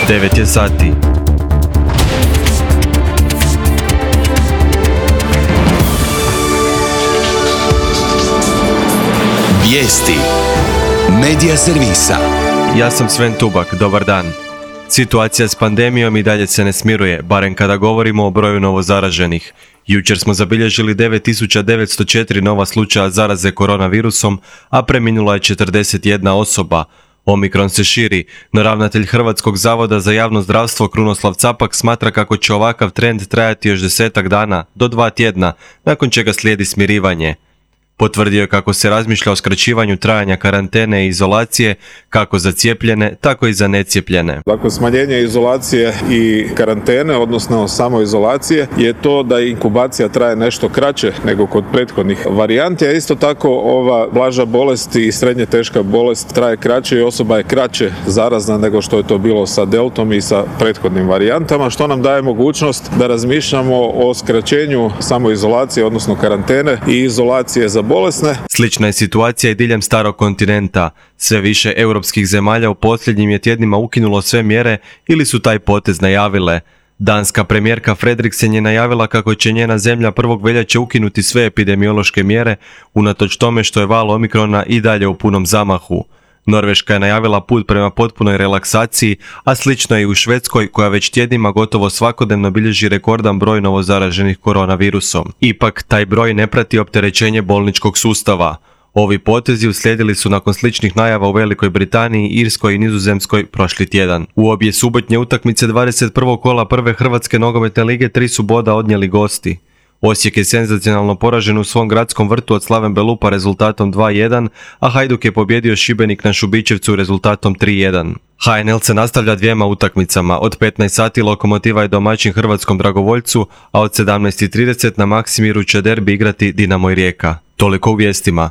9 je sati. Vijesti Medija servisa. Ja sam Sven Tubak, dobar dan. Situacija s pandemijom i dalje se ne smiruje, barem kada govorimo o broju novozaraženih. Jučer smo zabilježili 9904 nova slučaja zaraze koronavirusom, a preminula je 41 osoba. Omikron se širi, no ravnatelj Hrvatskog zavoda za javno zdravstvo Krunoslav Capak smatra kako će ovakav trend trajati još 10 dana, do 2 tjedna, nakon čega slijedi smirivanje. Potvrdio je kako se razmišlja o skraćivanju trajanja karantene i izolacije, kako za cijepljene, tako i za necijepljene. Dakle, smanjenje izolacije i karantene, odnosno samoizolacije, je to da inkubacija traje nešto kraće nego kod prethodnih varijanti, a isto tako ova blaža bolest i srednje teška bolest traje kraće i osoba je kraće zarazna nego što je to bilo sa deltom i sa prethodnim varijantama, što nam daje mogućnost da razmišljamo o skraćenju samoizolacije, odnosno karantene i izolacije za bolesne. Slična je situacija i diljem starog kontinenta. Sve više europskih zemalja u posljednjim je tjednima ukinulo sve mjere ili su taj potez najavile. Danska premijerka Frederiksen je najavila kako će njena zemlja 1. veljače ukinuti sve epidemiološke mjere, unatoč tome što je val omikrona i dalje u punom zamahu. Norveška je najavila put prema potpunoj relaksaciji, a slično je i u Švedskoj koja već tjednima gotovo svakodnevno bilježi rekordan broj novozaraženih koronavirusom. Ipak, taj broj ne prati opterećenje bolničkog sustava. Ovi potezi uslijedili su nakon sličnih najava u Velikoj Britaniji, Irskoj i Nizozemskoj prošli tjedan. U obje subotnje utakmice 21. kola prve Hrvatske nogometne lige 3 su boda odnijeli gosti. Osijek je senzacionalno poražen u svom gradskom vrtu od Slaven Belupa rezultatom 2-1, a Hajduk je pobjedio Šibenik na Šubićevcu rezultatom 3-1. HNL se nastavlja dvijema utakmicama. Od 15 sati Lokomotiva je domaćin Hrvatskom Dragovoljcu, a od 17:30 na Maksimiru će derbi igrati Dinamo i Rijeka. Toliko u vijestima.